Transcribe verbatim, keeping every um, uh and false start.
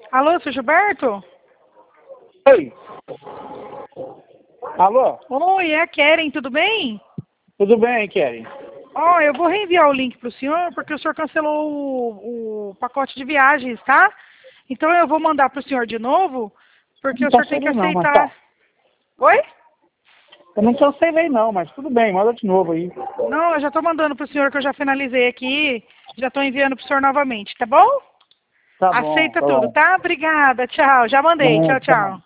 Alô, seu Gilberto? Oi. Alô? Oi, é a Keren, tudo bem? Tudo bem, Keren? Ó, eu vou reenviar o link para o senhor, porque o senhor cancelou o, o pacote de viagens, tá? Então eu vou mandar para o senhor de novo, porque Não o senhor tem que cancelei não, mas aceitar. tá. Oi? Eu não cancelei não, mas tudo bem, manda de novo aí. Não, eu já estou mandando para o senhor, que eu já finalizei aqui, já estou enviando para o senhor novamente, tá bom? Tá bom, Aceita tá tudo, bom. tá? Obrigada, tchau. Já mandei, Não, tchau, tá bom. tchau.